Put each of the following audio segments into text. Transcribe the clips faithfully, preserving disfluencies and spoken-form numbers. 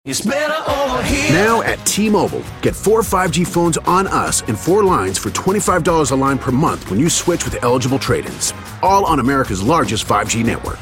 It's better over here. Now at T-Mobile, get four five G phones on us and four lines for twenty-five dollars a line per month when you switch with eligible trade-ins. All on America's largest five G network.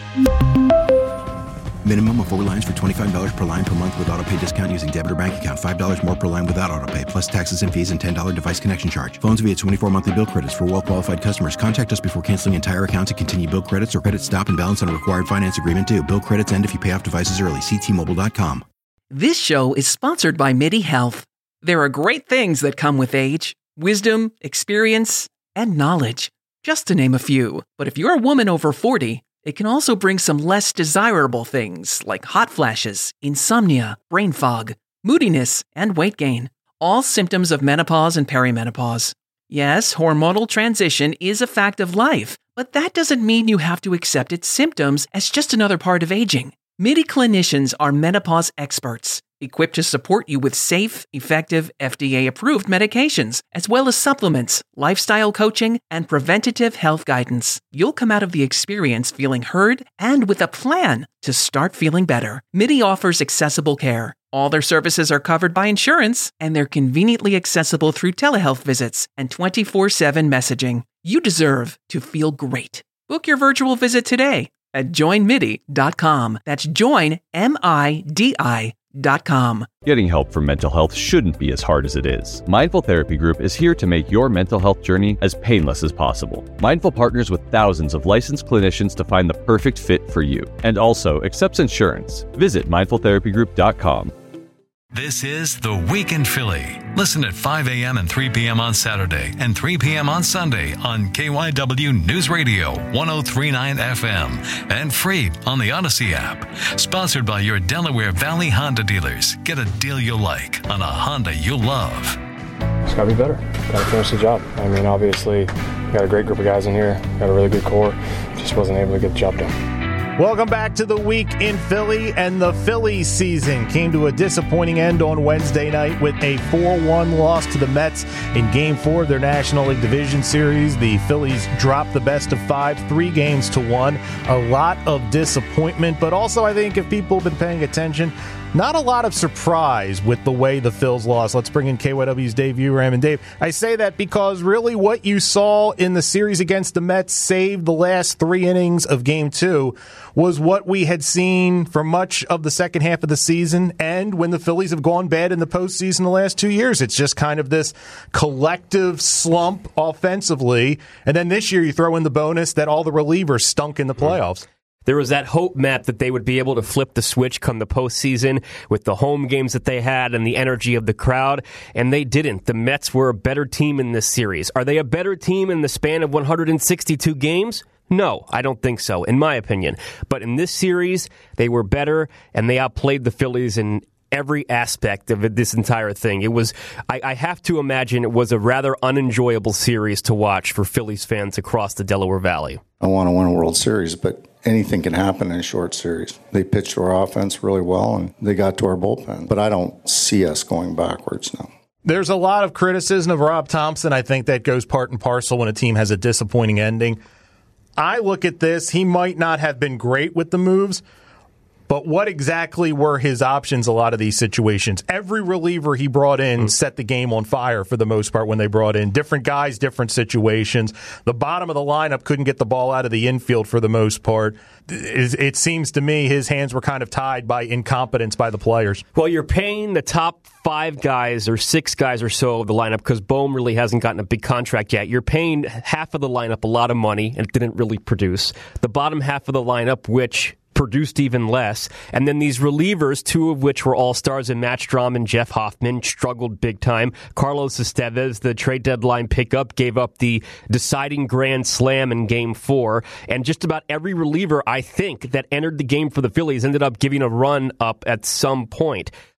Minimum of four lines for twenty-five dollars per line per month with autopay discount using debit or bank account. five dollars more per line without autopay, plus taxes and fees and ten dollars device connection charge. Phones via twenty-four monthly bill credits for well-qualified customers. Contact us before canceling entire account to continue bill credits or credit stop and balance on a required finance agreement due. Bill credits end if you pay off devices early. See T Mobile dot com. This show is sponsored by MIDI Health. There are great things that come with age. Wisdom, experience, and knowledge. Just to name a few. But if you're a woman over forty, it can also bring some less desirable things like hot flashes, insomnia, brain fog, moodiness, and weight gain. All symptoms of menopause and perimenopause. Yes, hormonal transition is a fact of life, but that doesn't mean you have to accept its symptoms as just another part of aging. MIDI clinicians are menopause experts, equipped to support you with safe, effective, F D A-approved medications, as well as supplements, lifestyle coaching, and preventative health guidance. You'll come out of the experience feeling heard and with a plan to start feeling better. MIDI offers accessible care. All their services are covered by insurance, and they're conveniently accessible through telehealth visits and twenty-four seven messaging. You deserve to feel great. Book your virtual visit today at join midi dot com. That's join, M I D I dot com. Getting help for mental health shouldn't be as hard as it is. Mindful Therapy Group is here to make your mental health journey as painless as possible. Mindful partners with thousands of licensed clinicians to find the perfect fit for you, and also accepts insurance. Visit mindful therapy group dot com. This is The Week in Philly. Listen at five a.m. and three p.m. on Saturday and three p.m. on Sunday on K Y W News Radio one oh three point nine F M and free on the Odyssey app. Sponsored by your Delaware Valley Honda dealers. Get a deal you like on a Honda you love. It's got to be better. Got to finish the job. I mean, obviously, we got a great group of guys in here. Got a really good core. Just wasn't able to get the job done. Welcome back to the Week in Philly, and the Phillies season came to a disappointing end on Wednesday night with a four one loss to the Mets in Game four of their National League Division Series. The Phillies dropped the best of five, three games to one. A lot of disappointment, but also I think if people have been paying attention, not a lot of surprise with the way the Phils lost. Let's bring in K Y W's Dave Uram. And Dave, I say that because really what you saw in the series against the Mets, save the last three innings of Game two, was what we had seen for much of the second half of the season and when the Phillies have gone bad in the postseason the last two years. It's just kind of this collective slump offensively. And then this year you throw in the bonus that all the relievers stunk in the playoffs. There was that hope map that they would be able to flip the switch come the postseason with the home games that they had and the energy of the crowd, and they didn't. The Mets were a better team in this series. Are they a better team in the span of one hundred sixty-two games? No, I don't think so, in my opinion. But in this series, they were better, and they outplayed the Phillies in every aspect of this entire thing. It was, I, I have to imagine it was a rather unenjoyable series to watch for Phillies fans across the Delaware Valley. I want to win a World Series, but anything can happen in a short series. They pitched to our offense really well, and they got to our bullpen. But I don't see us going backwards now. There's a lot of criticism of Rob Thompson. I think that goes part and parcel when a team has a disappointing ending. I look at this, he might not have been great with the moves, but what exactly were his options a lot of these situations? Every reliever he brought in mm. set the game on fire for the most part when they brought in. Different guys, different situations. The bottom of the lineup couldn't get the ball out of the infield for the most part. It seems to me his hands were kind of tied by incompetence by the players. Well, you're paying the top five guys or six guys or so of the lineup because Bohm really hasn't gotten a big contract yet. You're paying half of the lineup a lot of money and it didn't really produce. The bottom half of the lineup, which produced even less. And then these relievers, two of which were all-stars in Matt Strom and Jeff Hoffman, struggled big time. Carlos Estevez, the trade deadline pickup, gave up the deciding grand slam in Game four. And just about every reliever, I think, that entered the game for the Phillies ended up giving a run up at some point.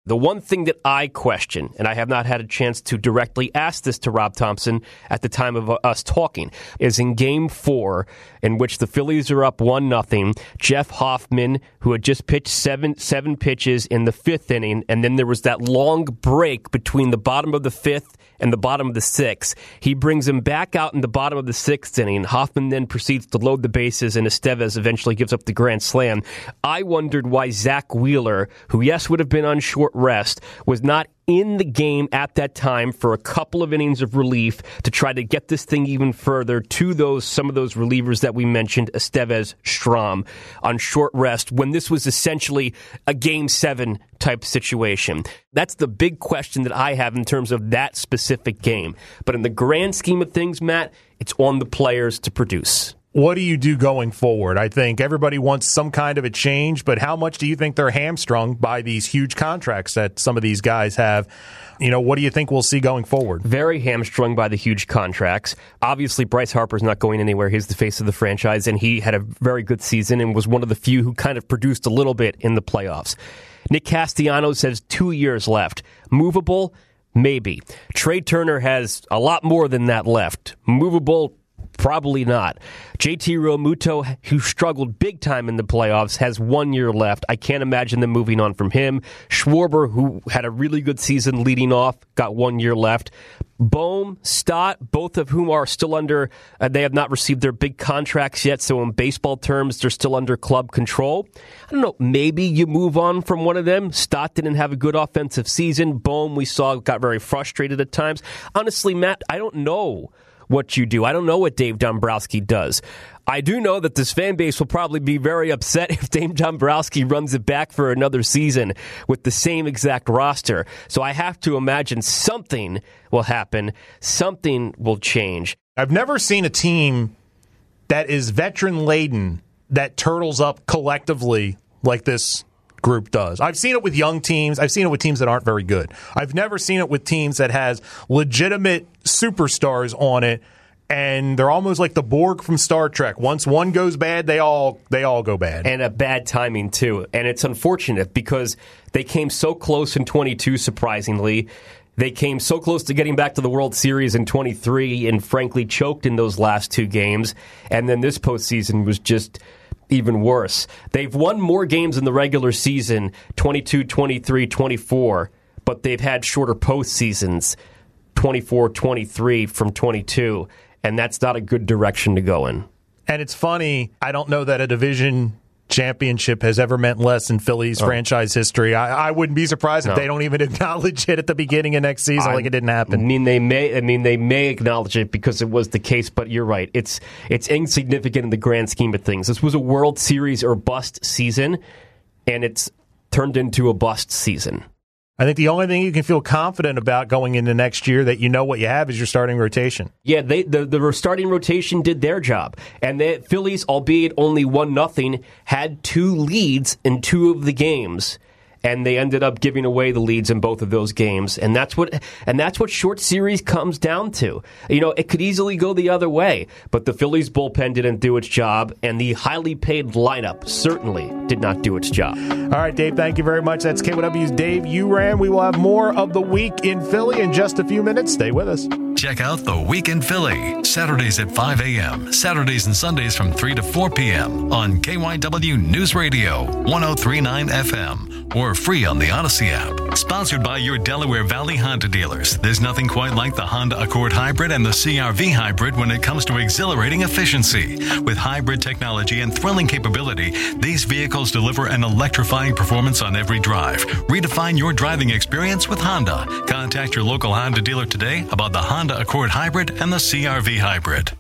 The one thing that I question, and I have not had a chance to directly ask this to Rob Thompson at the time of us talking, is in Game four, in which the Phillies are up one nothing. Jeff Hoffman, who had just pitched seven seven pitches in the fifth inning, and then there was that long break between the bottom of the fifth and the bottom of the sixth. He brings him back out in the bottom of the sixth inning. Hoffman then proceeds to load the bases, and Estevez eventually gives up the grand slam. I wondered why Zach Wheeler, who, yes, would have been on short rest, was not in the game at that time for a couple of innings of relief to try to get this thing even further to those some of those relievers that we mentioned, Estevez, Strahm, on short rest, when this was essentially a Game seven type situation. That's the big question that I have in terms of that specific game. But in the grand scheme of things, Matt, it's on the players to produce. What do you do going forward? I think everybody wants some kind of a change, but how much do you think they're hamstrung by these huge contracts that some of these guys have? You know, what do you think we'll see going forward? Very hamstrung by the huge contracts. Obviously, Bryce Harper's not going anywhere. He's the face of the franchise, and he had a very good season and was one of the few who kind of produced a little bit in the playoffs. Nick Castellanos has two years left. Movable? Maybe. Trey Turner has a lot more than that left. Movable? Probably not. J T Realmuto, who struggled big time in the playoffs, has one year left. I can't imagine them moving on from him. Schwarber, who had a really good season leading off, got one year left. Bohm, Stott, both of whom are still under, uh, they have not received their big contracts yet, so in baseball terms, they're still under club control. I don't know, maybe you move on from one of them. Stott didn't have a good offensive season. Bohm, we saw, got very frustrated at times. Honestly, Matt, I don't know what you do. I don't know what Dave Dombrowski does. I do know that this fan base will probably be very upset if Dave Dombrowski runs it back for another season with the same exact roster. So I have to imagine something will happen. Something will change. I've never seen a team that is veteran-laden that turtles up collectively like this group does. I've seen it with young teams. I've seen it with teams that aren't very good. I've never seen it with teams that has legitimate superstars on it, and they're almost like the Borg from Star Trek. Once one goes bad, they all they all go bad. And a bad timing, too. And it's unfortunate because they came so close in twenty-two, surprisingly. They came so close to getting back to the World Series in twenty-three and, frankly, choked in those last two games. And then this postseason was just even worse. They've won more games in the regular season, twenty-two, twenty-three, twenty-four, but they've had shorter postseasons, twenty-four, twenty-three from twenty-two, and that's not a good direction to go in. And it's funny, I don't know that a division championship has ever meant less in Phillies oh. franchise history. I, I wouldn't be surprised no. if they don't even acknowledge it at the beginning of next season I, like it didn't happen. I mean, they may. I mean, they may acknowledge it because it was the case. But you're right; it's it's insignificant in the grand scheme of things. This was a World Series or bust season, and it's turned into a bust season. I think the only thing you can feel confident about going into next year that you know what you have is your starting rotation. Yeah, they, the the starting rotation did their job. And the Phillies, albeit only one nothing, had two leads in two of the games. And they ended up giving away the leads in both of those games. And that's what and that's what short series comes down to. You know, it could easily go the other way, but the Phillies bullpen didn't do its job, and the highly paid lineup certainly did not do its job. All right, Dave, thank you very much. That's K Y W's Dave Uran. We will have more of the Week in Philly in just a few minutes. Stay with us. Check out The Week in Philly, Saturdays at five a.m., Saturdays and Sundays from three to four p.m. on K Y W News Radio, one oh three point nine F M, or free on the Odyssey app. Sponsored by your Delaware Valley Honda dealers. There's nothing quite like the Honda Accord Hybrid and the C R V Hybrid when it comes to exhilarating efficiency. With hybrid technology and thrilling capability, these vehicles deliver an electrifying performance on every drive. Redefine your driving experience with Honda. Contact your local Honda dealer today about the Honda Accord Hybrid and the C R V Hybrid.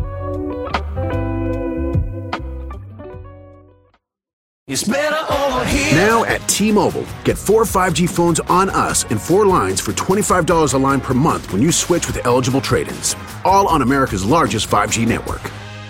It's better over here. Now at T-Mobile, get four five G phones on us and four lines for twenty-five dollars a line per month when you switch with eligible trade-ins. All on America's largest five G network.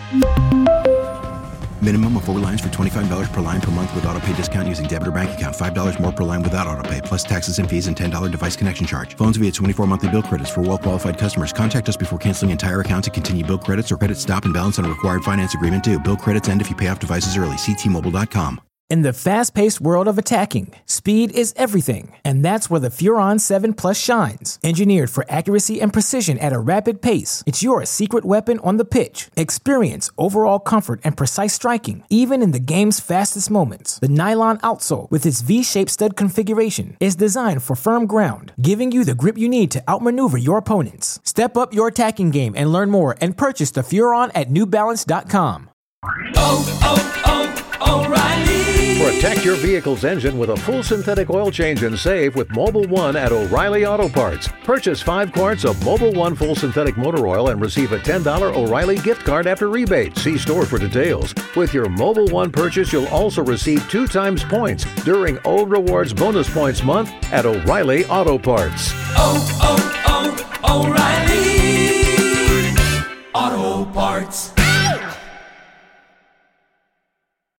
Minimum of four lines for twenty-five dollars per line per month with autopay discount using debit or bank account. five dollars more per line without autopay, plus taxes and fees and ten dollars device connection charge. Phones via twenty-four monthly bill credits for well-qualified customers. Contact us before canceling entire account to continue bill credits or credit stop and balance on a required finance agreement due. Bill credits end if you pay off devices early. See T Mobile dot com. In the fast-paced world of attacking, speed is everything, and that's where the Furon seven Plus shines. Engineered for accuracy and precision at a rapid pace, it's your secret weapon on the pitch. Experience overall comfort and precise striking, even in the game's fastest moments. The nylon outsole, with its V-shaped stud configuration, is designed for firm ground, giving you the grip you need to outmaneuver your opponents. Step up your attacking game and learn more and purchase the Furon at new balance dot com. Oh, oh, oh, O'Reilly! Protect your vehicle's engine with a full synthetic oil change and save with Mobil one at O'Reilly Auto Parts. Purchase five quarts of Mobil one full synthetic motor oil and receive a ten dollars O'Reilly gift card after rebate. See store for details. With your Mobil one purchase, you'll also receive two times points during O Rewards Bonus Points Month at O'Reilly Auto Parts. Oh, oh, oh, O'Reilly Auto Parts.